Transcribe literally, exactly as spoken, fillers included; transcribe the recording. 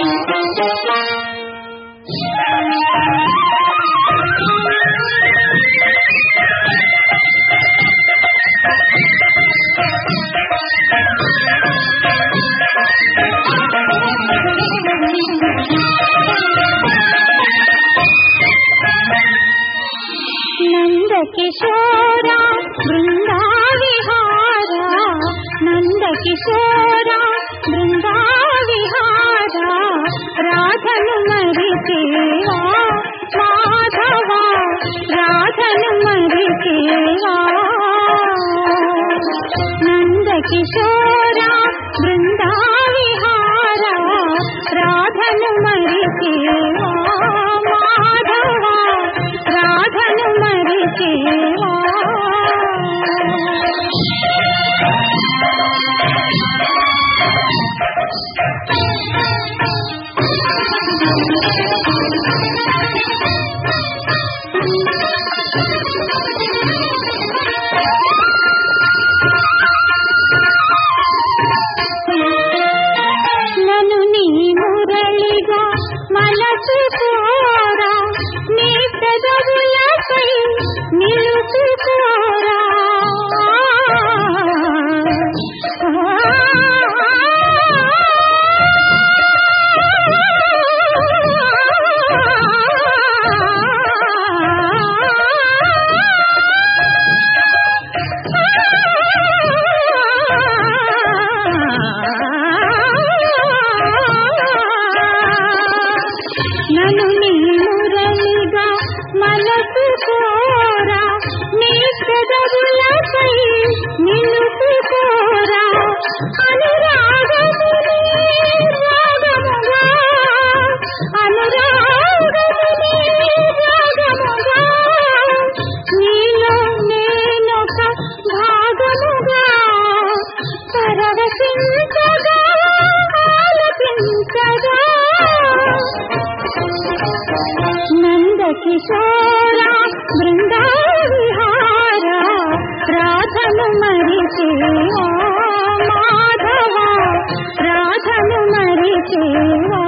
किशोरा वृंदा विहारा नंद किशोरा वृंदा विहारा राधन मरिकेवा माधवा राधन मरिकेवा नंद किशोरा वृंदा विहारा राधन मरिकेवा माधवा राधन मरिकेवा నను నీ మురళిగా మనసు కోరా నీ పెదవులపై నిలుచుకోరా నను నీ మురళిగా మనసు కోరా నీ పెదవులపై నిలుచుకోరా అనురాగమునే రాగముగా అనురాగమునే రాగముగా నీలో నేనొక భాగముగా పరవశించగా ఆలపించగా नंद किशोरा वृंदा विहारा राधन मरिकेवा माधवा राधन मरिकेवा